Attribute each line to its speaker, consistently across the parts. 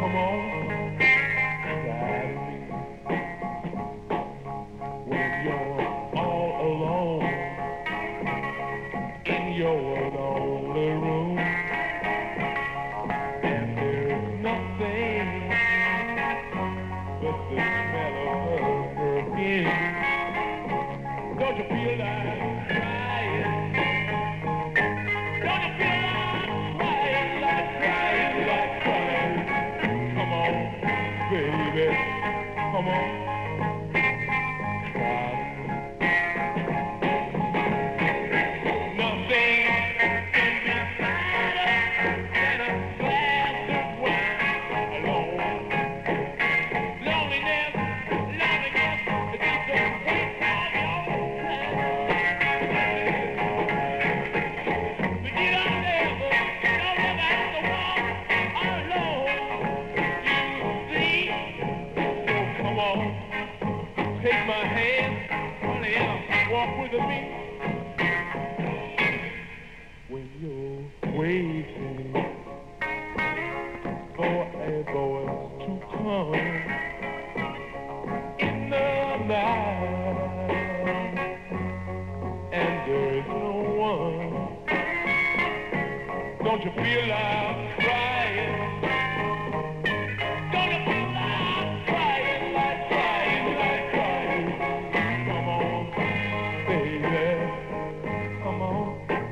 Speaker 1: come on, guide me when you're all alone in your lonely room, and there's nothing but the smell of her perfume. Don't you feel like crying? Don't you feel like crying, like crying? Come on, baby, come on. Nothing can be sadder than a glass of wine alone. Loneliness is just a waste of your time. But you don't ever have to walk alone, you see. So come on, take my hand, honey, and walk with me. When you're waiting for a voice to come in the night, and there is no one, don't you feel like crying? Don't you feel like crying, like crying, like crying? Come on, baby, come on.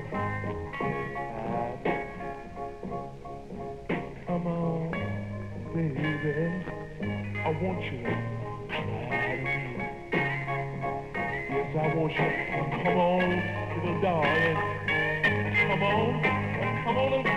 Speaker 1: Come on, baby, I want you to try me. Yes, I want you to come on, little darling. Come on,